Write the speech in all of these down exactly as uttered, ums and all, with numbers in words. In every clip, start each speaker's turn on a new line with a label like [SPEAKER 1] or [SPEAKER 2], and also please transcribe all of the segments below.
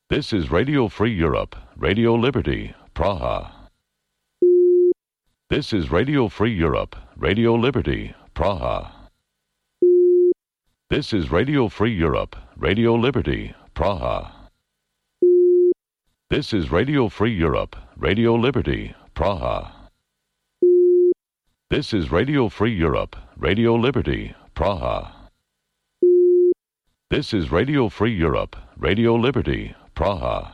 [SPEAKER 1] This is Radio Free Europe, Radio Liberty, Praha. This is Radio Free Europe, Radio Liberty, Praha. This is Radio Free Europe, Radio Liberty, Praha. This is Radio Free Europe, Radio Liberty, Praha. This is Radio Free Europe, Radio Liberty, Praha. This is Radio Free Europe, Radio Liberty, Praha.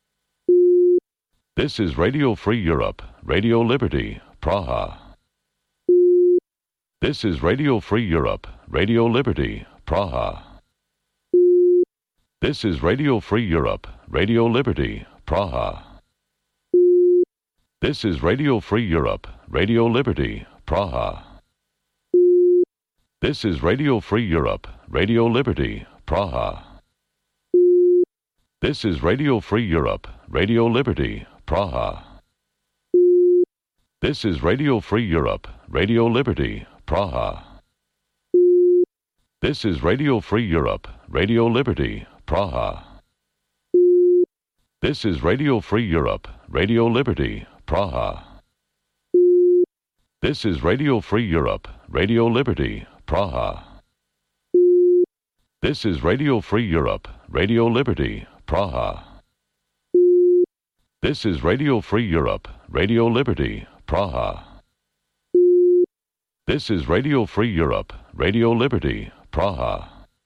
[SPEAKER 1] This is Radio Free Europe, Radio Liberty, Praha. This is Radio Free Europe, Radio Liberty, Praha. This is Radio Free Europe, Radio Liberty, Praha. This is Radio Free Europe, Radio Liberty, Praha. This is Radio Free Europe, Radio Liberty, Praha. This is Radio Free Europe, Radio Liberty, Praha. This is Radio Free Europe, Radio Liberty, Praha. This is Radio Free Europe, Radio Liberty, Praha. This is Radio Free Europe, Radio Liberty, Praha. This is Radio Free Europe, Radio Liberty, Praha. This is Radio Free Europe, Radio Liberty, Praha. This is Radio Free Europe, Radio Liberty, Praha. This is Radio Free Europe, Radio Liberty, Praha.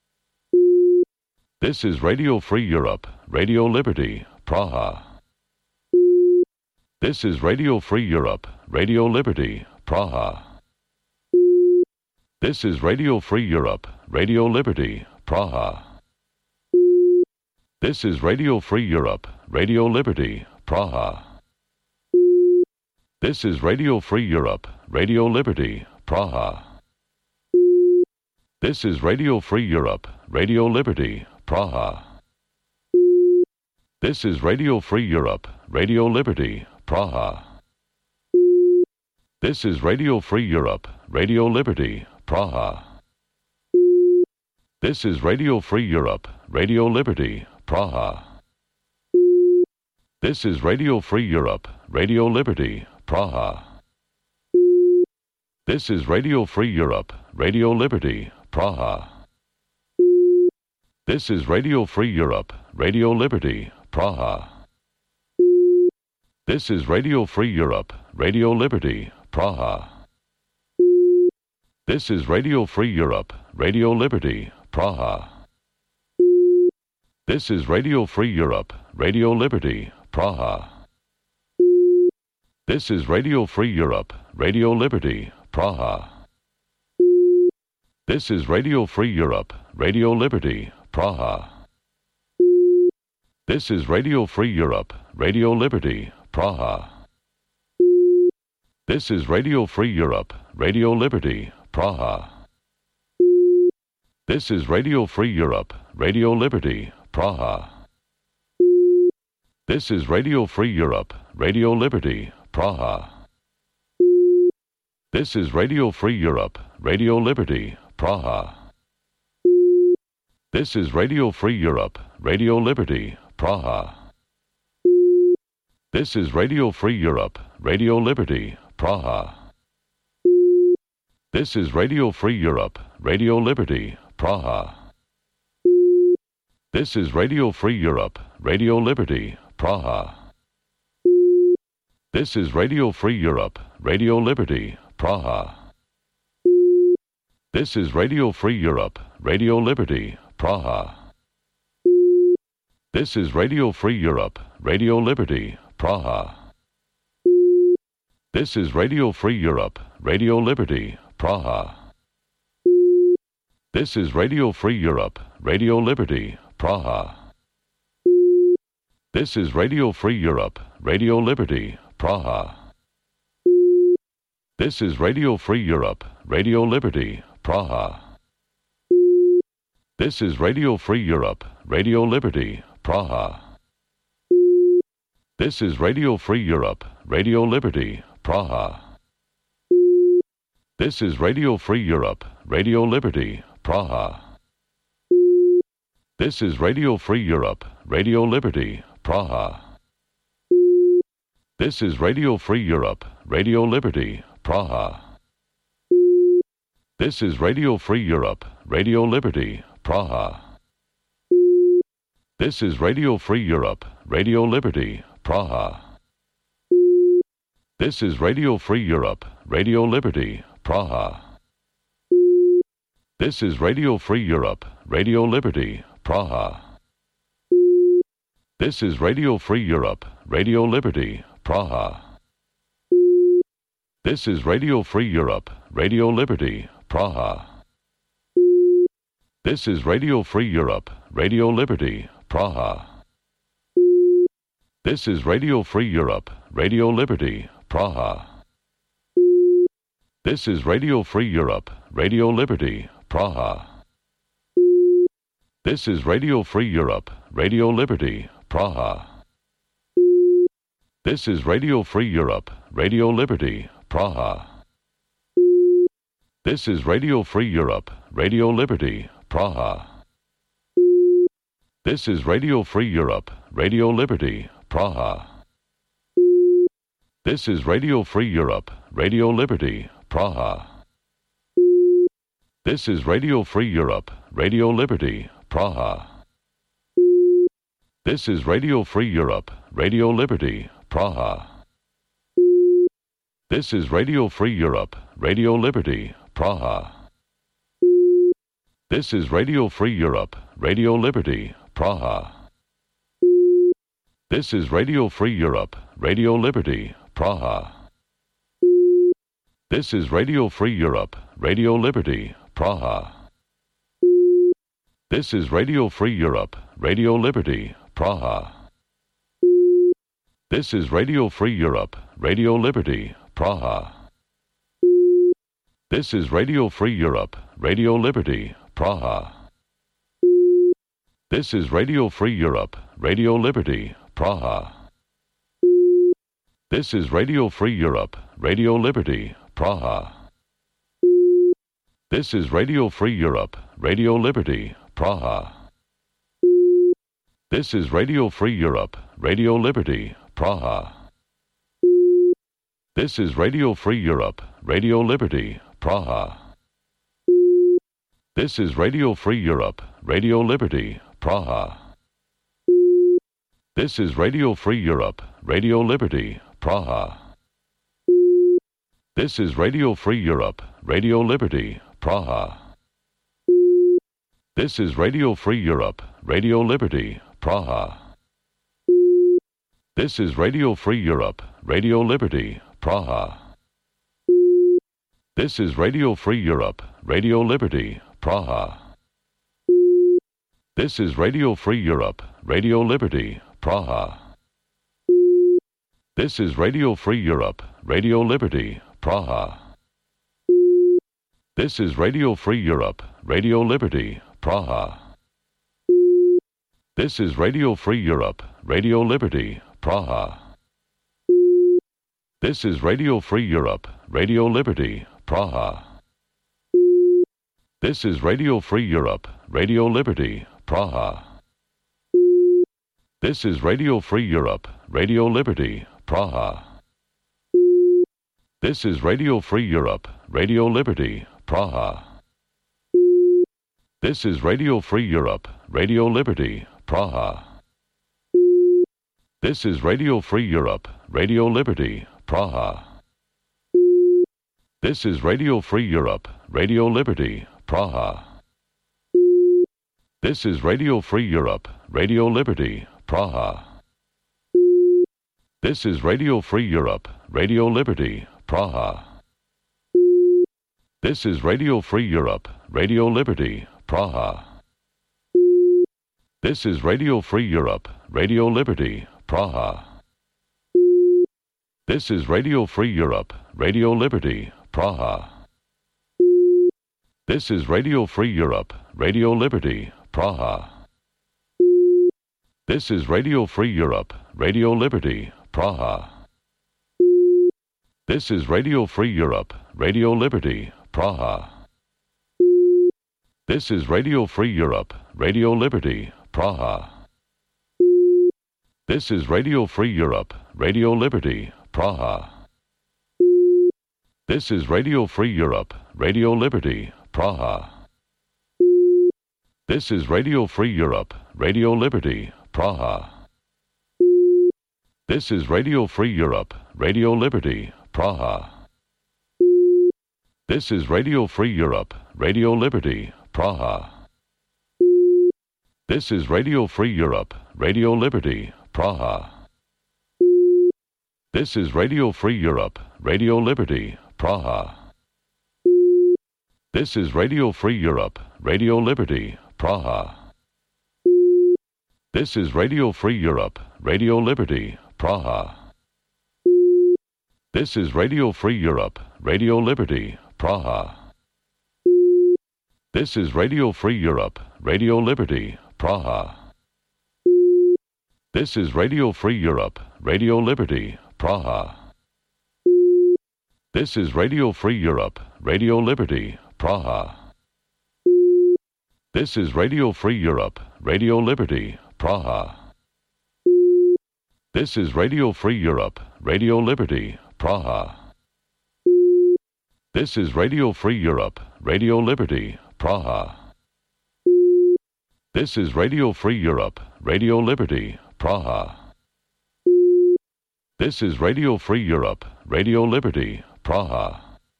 [SPEAKER 1] This is Radio Free Europe, Radio Liberty, Praha. This is Radio Free Europe, Radio Liberty, Praha. This is Radio Free Europe, Radio Liberty, Praha. This is Radio Free Europe, Radio Liberty, Praha. This is Radio Free Europe, Radio Liberty, Praha. This is Radio Free Europe, Radio Liberty, Praha. This is Radio Free Europe, Radio Liberty, Praha. This is Radio Free Europe, Radio Liberty, Praha. This is Radio Free Europe, Radio Liberty, Praha. This is Radio Free Europe, Radio Liberty, Praha. This is Radio Free Europe, Radio Liberty, Praha. This is Radio Free Europe, Radio Liberty, Praha. This is Radio Free Europe, Radio Liberty, Praha. This is Radio Free Europe, Radio Liberty, Praha. This is Radio Free Europe, Radio Liberty, Praha. This is Radio Free Europe, Radio Liberty, Praha. This is Radio Free Europe, Radio Liberty, Praha. This is Radio Free Europe, Radio Liberty, Praha. This is Radio Free Europe, Radio Liberty, Praha. This is Radio Free Europe, Radio Liberty, Praha. This is Radio Free Europe, Radio Liberty, Praha. This is Radio Free Europe, Radio Liberty, Praha. This is Radio Free Europe, Radio Liberty, Praha. This is Radio Free Europe, Radio Liberty, Praha. This is Radio Free Europe, Radio Liberty, Praha. This is Radio Free Europe, Radio Liberty, Praha. This is Radio Free Europe, Radio Liberty, Praha. This is Radio Free Europe, Radio Liberty, Praha. This is Radio Free Europe, Radio Liberty, Praha. This is Radio Free Europe, Radio Liberty, Praha. This is Radio Free Europe, Radio Liberty, Praha. This is Radio Free Europe, Radio Liberty, Praha. This is Radio Free Europe, Radio Liberty, Praha. This is Radio Free Europe, Radio Liberty, Praha. This is Radio Free Europe, Radio Liberty, Praha. This is Radio Free Europe, Radio Liberty, Praha. This is Radio Free Europe, Radio Liberty, Praha. This is Radio Free Europe, Radio Liberty, Praha. This is Radio Free Europe, Radio Liberty, Praha. This is Radio Free Europe, Radio Liberty, Praha. This is Radio Free Europe, Radio Liberty, Praha. This is Radio Free Europe, Radio Liberty, Praha. This is Radio Free Europe, Radio Liberty, Praha. This is Radio Free Europe, Radio Liberty, Praha. This is Radio Free Europe, Radio Liberty, Praha. This is Radio Free Europe, Radio Liberty, Praha. This is Radio Free Europe, Radio Liberty, Praha. This is Radio Free Europe, Radio Liberty, Praha. This is Radio Free Europe, Radio Liberty, Praha. This is Radio Free Europe, Radio Liberty, Praha. This is Radio Free Europe, Radio Liberty, Praha. This is Radio Free Europe, Radio Liberty, Praha. This is Radio Free Europe, Radio Liberty, Praha. This is Radio Free Europe, Radio Liberty, Praha. This is Radio Free Europe, Radio Liberty, Praha. This is Radio Free Europe, Radio Liberty, Praha. This is Radio Free Europe, Radio Liberty, Praha. This is Radio Free Europe, Radio Liberty, Praha. This is Radio Free Europe, Radio Liberty, Praha. This is Radio Free Europe, Radio Liberty, Praha. This is Radio Free Europe, Radio Liberty, Praha. This is Radio Free Europe, Radio Liberty, Praha. This is Radio Free Europe, Radio Liberty, Praha. This is Radio Free Europe, Radio Liberty, Praha. This is Radio Free Europe, Radio Liberty, Praha. This is Radio Free Europe, Radio Liberty, Praha. This is Radio Free Europe, Radio Liberty, Praha. This is Radio Free Europe, Radio Liberty, Praha. This is Radio Free Europe, Radio Liberty, Praha. This is Radio Free Europe, Radio Liberty, Praha. This is Radio Free Europe, Radio Liberty, Praha. This is Radio Free Europe, Radio Liberty, Praha. This is Radio Free Europe, Radio Liberty, Praha. This is Radio Free Europe, Radio Liberty, Praha. This is Radio Free Europe, Radio Liberty, Praha. This is Radio Free Europe, Radio Liberty, Praha. This is Radio Free Europe, Radio Liberty, Praha. This is Radio Free Europe, Radio Liberty, Praha. This is Radio Free Europe, Radio Liberty, Praha. This is Radio Free Europe, Radio Liberty, Praha. This is Radio Free Europe, Radio Liberty, Praha. This is Radio Free Europe, Radio Liberty, Praha. This is Radio Free Europe, Radio Liberty, Praha. This is Radio Free Europe, Radio Liberty, Praha. This is Radio Free Europe, Radio Liberty, Praha. This is Radio Free Europe, Radio Liberty, Praha. This is Radio Free Europe, Radio Liberty, Praha. This is Radio Free Europe, Radio Liberty, Praha. This is Radio Free Europe, Radio Liberty, Praha. This is Radio Free Europe, Radio Liberty, Praha. This is Radio Free Europe, Radio Liberty, Praha. This is Radio Free Europe, Radio Liberty, Praha. This is Radio Free Europe, Radio Liberty, Praha. This is Radio Free Europe, Radio Liberty, Praha. This is Radio Free Europe, Radio Liberty, Praha. This is Radio Free Europe, Radio Liberty, Praha. This is Radio Free Europe, Radio Liberty, Praha. This is Radio Free Europe, Radio Liberty, Praha. This is Radio Free Europe, Radio Liberty, Praha. This is Radio Free Europe, Radio Liberty, Praha. This is Radio Free Europe, Radio Liberty, Praha. This is Radio Free Europe, Radio Liberty, Praha. This is Radio Free Europe, Radio Liberty, Praha. This is Radio Free Europe, Radio Liberty, Praha. This is Radio Free Europe, Radio Liberty, Praha. This is Radio Free Europe, Radio Liberty, Praha. This is Radio Free Europe, Radio Liberty, Praha. This is Radio Free Europe, Radio Liberty, Praha. This is Radio Free Europe, Radio Liberty, Praha. This is Radio Free Europe, Radio Liberty, Praha.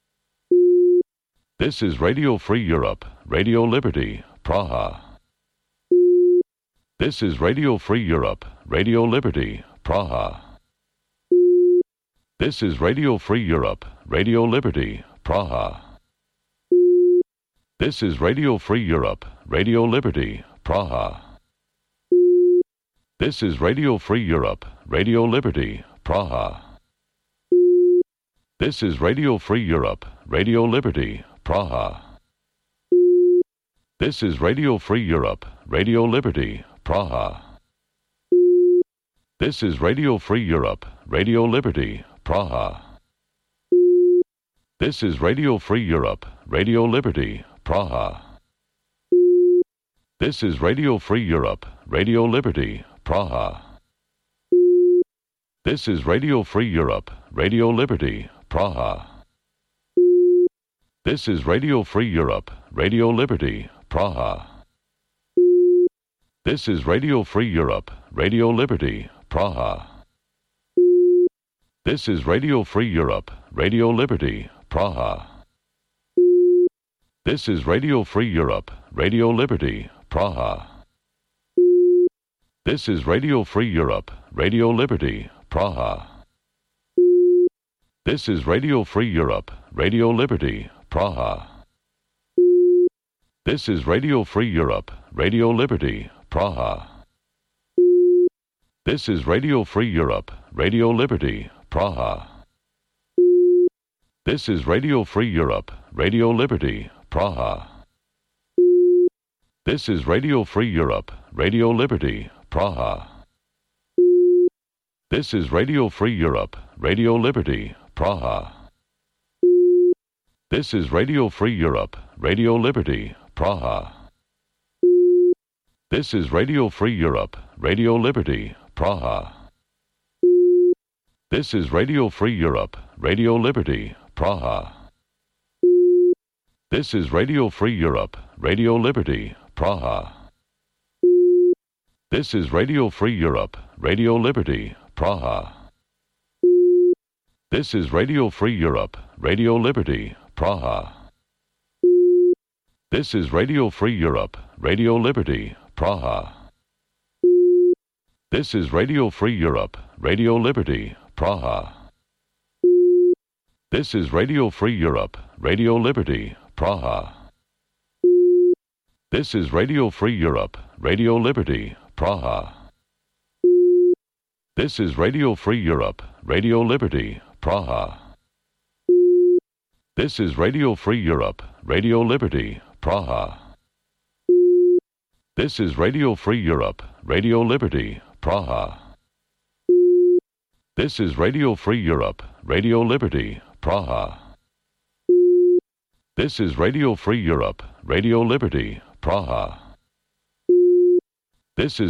[SPEAKER 1] This is Radio Free Europe, Radio Liberty, Praha. This is Radio Free Europe, Radio Liberty, Praha. This is Radio Free Europe, Radio Liberty, Praha. This is Radio Free Europe, Radio Liberty, Praha. This is Radio Free Europe, Radio Liberty, Praha. This is Radio Free Europe, Radio Liberty, Praha. This is Radio Free Europe, Radio Liberty, Praha. This is Radio Free Europe, Radio Liberty, Praha. This is Radio Free Europe, Radio Liberty, Praha. This is Radio Free Europe, Radio Liberty, Praha. This is Radio Free Europe, Radio Liberty, Praha. This is Radio Free Europe, Radio Liberty, Praha. This is Radio Free Europe, Radio Liberty, Praha. This is Radio Free Europe, Radio Liberty, Praha. This is Radio Free Europe, Radio Liberty, Praha. This is Radio Free Europe, Radio Liberty, Praha. This is Radio Free Europe, Radio Liberty, Praha. This is Radio Free Europe, Radio Liberty, Praha. This is Radio Free Europe, Radio Liberty, Praha. This is Radio Free Europe, Radio Liberty, Praha. This is Radio Free Europe, Radio Liberty, Praha. This is Radio Free Europe, Radio Liberty, Praha. This is Radio Free Europe, Radio Liberty, Praha. This is Radio Free Europe, Radio Liberty, Praha. This is Radio Free Europe, Radio Liberty, Praha. This is Radio Free Europe, Radio Liberty, Praha. This is Radio Free Europe, Radio Liberty, Praha. This is Radio Free Europe, Radio Liberty, Praha. This is Radio Free Europe, Radio Liberty, Praha. This is Radio Free Europe, Radio Liberty, Praha. This is Radio Free Europe, Radio Liberty, Praha. This is Radio Free Europe, Radio Liberty, Praha. This is Radio Free Europe, Radio Liberty, Praha. This is Radio Free Europe, Radio Liberty, Praha. This is Radio Free Europe, Radio Liberty, Praha. This is Radio Free Europe, Radio Liberty, Praha. This is Radio Free Europe, Radio Liberty, Praha. This is